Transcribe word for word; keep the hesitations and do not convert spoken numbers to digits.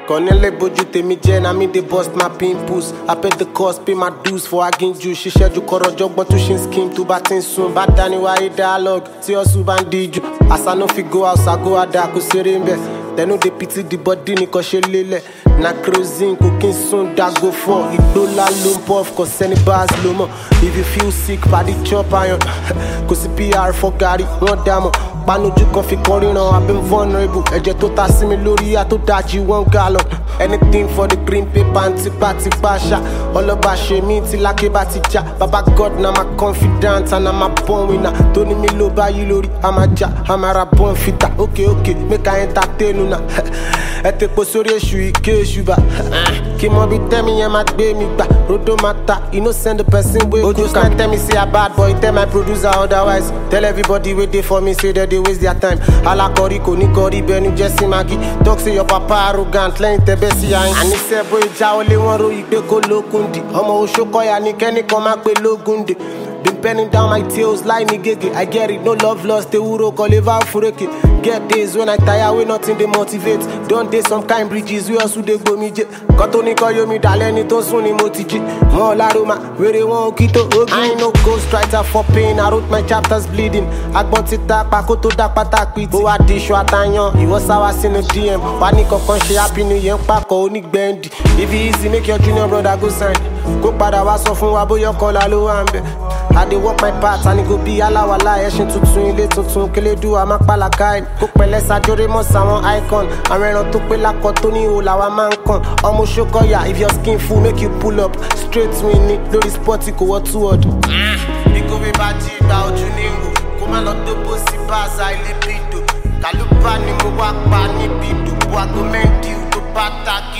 Cornele boju temi jẹ na me dey bust my pimples. I pay the cost, pay my dues for aginju. Ṣiṣẹ́ ju kọ̀rọ̀ jọgbọ́n tún ṣe ń scheme tó bá ti ń sun. Bá dání wáyé dialogue tí ọ̀sùn bá ń díjú. As I no fit go house, I go ada kò ṣeré ń bẹ̀. They no dey pity the body nìkan ṣe lélẹ̀. Na kerosene kò kí n sún dago fọ́. Ìgbóla ló ń puff kò sẹ́ni bars ló mọ̀. If you feel sick, padì chop iron. Kò sí P R for gàrí, wọ́n dá mọ̀. Panojú kan fi kan ríran, I've been vulnerable. Ẹ̀jẹ̀ tó ta sí mi lórí àtó dájú one gallon. Anything for the green paper and tipa-tipa ṣá. Ọlọ́ba ṣe mí tí lákè bá ti já. Baba God na my confidant and I'm a born winner. Tó ní mi ló bá yí lórí, a máa já, a máa ra born fitter. Okay, okay, make I entertain una. Ẹ tepo sórí èṣù ike èṣù bá. Kí mọ bí tẹ́mi yẹn máa gbé mi gbà. Rodo máa ta, you no send the person wey go stand. Tell me say a bad boy, tell my producer otherwise. Tell everybody wey dey for me say that they waste their time. Alakori kò ní kọrí bẹnu Jesse Maggi. Talk say your papa arrogant lẹ́yìn tẹ́bẹ́ sí àyìn. Àníṣe bó ìjà olé wọn ro ìgbé kó lókun dì. Ọmọ Oṣokọ́yà ní kẹ́nìkan máa pe lógún dè. Been penning down my tails, lie ni gege. I get it, no love lost, they wuro koleva fureke. Get days when I tire, we nothing they motivate. Don't dey some kind bridges, we also dey go mi je. Koto ni ko yomi dale ni to sun ni mo ti ji. Mo laruma, were won okito ogun. I ain't no ghostwriter for pain, I wrote my chapters bleeding. Agbon ti ta pa ko to da pata piti. Ó wá di iṣu àtàyàn, ìwọ sáwá sínú D M. Wá ní kankan ṣe happy new year pákó onígbẹ̀ndì. If it easy, make your junior brother go sign. Kó padà wá sọ fún wa bóyá kọ́lá ló wà ń bẹ̀. I dey work my part and it go be alawala. Ẹṣin tuntun ilé tuntun kélédú àmà pàlàkà ẹ̀. Kó pẹ̀lẹ́ sàjórè mọ́ sàwọn icon. Àwọn ẹran tó pé lákọ̀ tó ní ihò làwa máa ń kàn. Ọmọ Oṣokọ́yà, if your skin full make you pull up. Straight win ni lórí spọ́tì kò wọ́ two word. Bí kò bí bá jí ìgbà ojú ní ìwò. Kó má lọ dóbò sí báàsà ilé bídò. Kàlùbá ni mo wá pa níbi ìdòbò àgọ́ mẹ́ndì tó bá ta